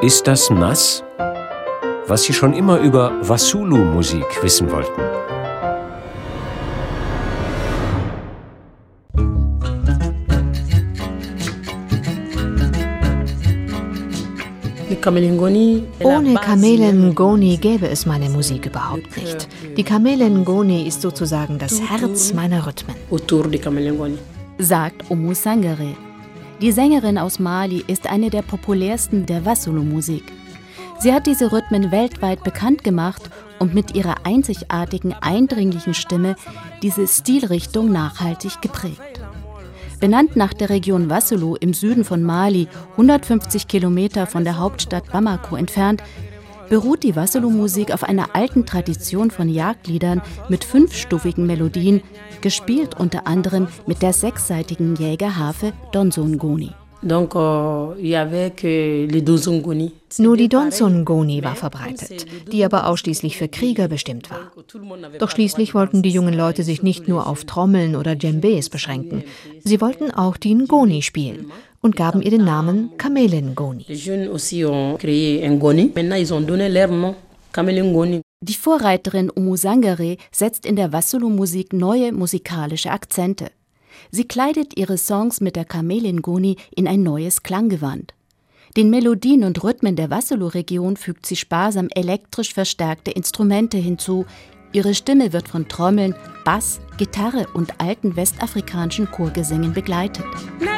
Ist das Mas? Was Sie schon immer über Wassoulou-Musik wissen wollten. Ohne Kamele Ngoni gäbe es meine Musik überhaupt nicht. Die Kamele Ngoni ist sozusagen das Herz meiner Rhythmen, sagt Oumou Sangaré. Die Sängerin aus Mali ist eine der populärsten der Wassoulou-Musik. Sie hat diese Rhythmen weltweit bekannt gemacht und mit ihrer einzigartigen, eindringlichen Stimme diese Stilrichtung nachhaltig geprägt. Benannt nach der Region Wassoulou im Süden von Mali, 150 Kilometer von der Hauptstadt Bamako entfernt, beruht die Wassoulou-Musik auf einer alten Tradition von Jagdliedern mit 5-stufigen Melodien, gespielt unter anderem mit der 6-saitigen Jägerharfe Donso Ngoni. Nur die Donso Ngoni war verbreitet, die aber ausschließlich für Krieger bestimmt war. Doch schließlich wollten die jungen Leute sich nicht nur auf Trommeln oder Djembes beschränken. Sie wollten auch die Ngoni spielen und gaben ihr den Namen Kamele Ngoni. Die Vorreiterin Oumou Sangaré setzt in der Wassoulou-Musik neue musikalische Akzente. Sie kleidet ihre Songs mit der Kamele Ngoni in ein neues Klanggewand. Den Melodien und Rhythmen der Wassoulou-Region fügt sie sparsam elektrisch verstärkte Instrumente hinzu. Ihre Stimme wird von Trommeln, Bass, Gitarre und alten westafrikanischen Chorgesängen begleitet.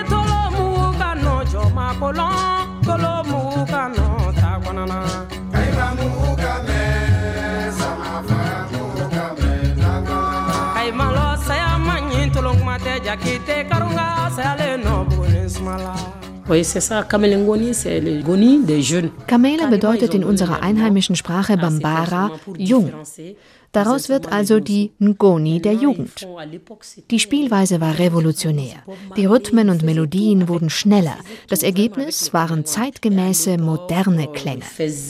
Kamele bedeutet in unserer einheimischen Sprache Bambara jung. Daraus wird also die Ngoni der Jugend. Die Spielweise war revolutionär. Die Rhythmen und Melodien wurden schneller. Das Ergebnis waren zeitgemäße, moderne Klänge.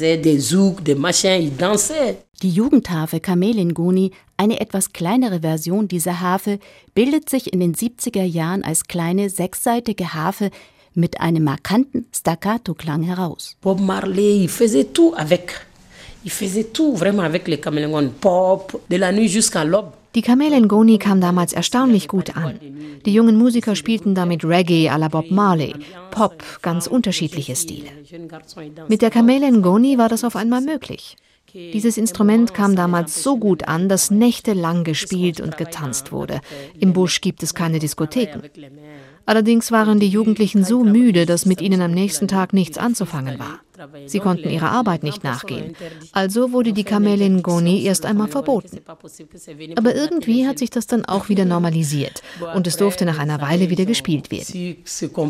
Die Jugendharfe Kamele Ngoni, eine etwas kleinere Version dieser Harfe, bildet sich in den 70er Jahren als kleine 6-saitige Harfe mit einem markanten Staccato-Klang heraus. Bob Marley faisait tout avec. Il faisait tout vraiment avec les Kamele Ngoni. Pop, de la nuit jusqu'à l'aube. Die Kamele Ngoni kam damals erstaunlich gut an. Die jungen Musiker spielten damit Reggae à la Bob Marley, Pop, ganz unterschiedliche Stile. Mit der Kamele Ngoni war das auf einmal möglich. Dieses Instrument kam damals so gut an, dass nächtelang gespielt und getanzt wurde. Im Busch gibt es keine Diskotheken. Allerdings waren die Jugendlichen so müde, dass mit ihnen am nächsten Tag nichts anzufangen war. Sie konnten ihrer Arbeit nicht nachgehen. Also wurde die Kamele Ngoni erst einmal verboten. Aber irgendwie hat sich das dann auch wieder normalisiert und es durfte nach einer Weile wieder gespielt werden.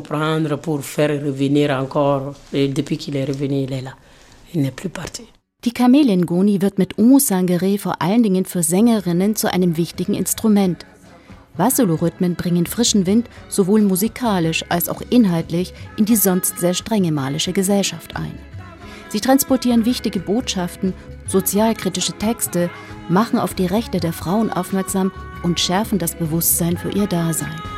Die Kamele Ngoni wird mit Oumou Sangaré vor allen Dingen für Sängerinnen zu einem wichtigen Instrument. Wassoulou-Rhythmen bringen frischen Wind sowohl musikalisch als auch inhaltlich in die sonst sehr strenge malische Gesellschaft ein. Sie transportieren wichtige Botschaften, sozialkritische Texte, machen auf die Rechte der Frauen aufmerksam und schärfen das Bewusstsein für ihr Dasein.